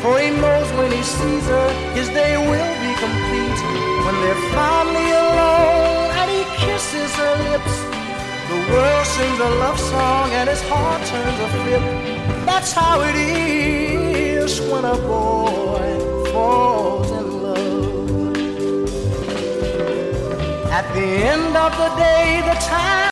For he knows when he sees her, his day will be complete. When they're finally alone and he kisses her lips, the world sings a love song and his heart turns a flip. That's how it is when a boy falls in love. At the end of the day, the time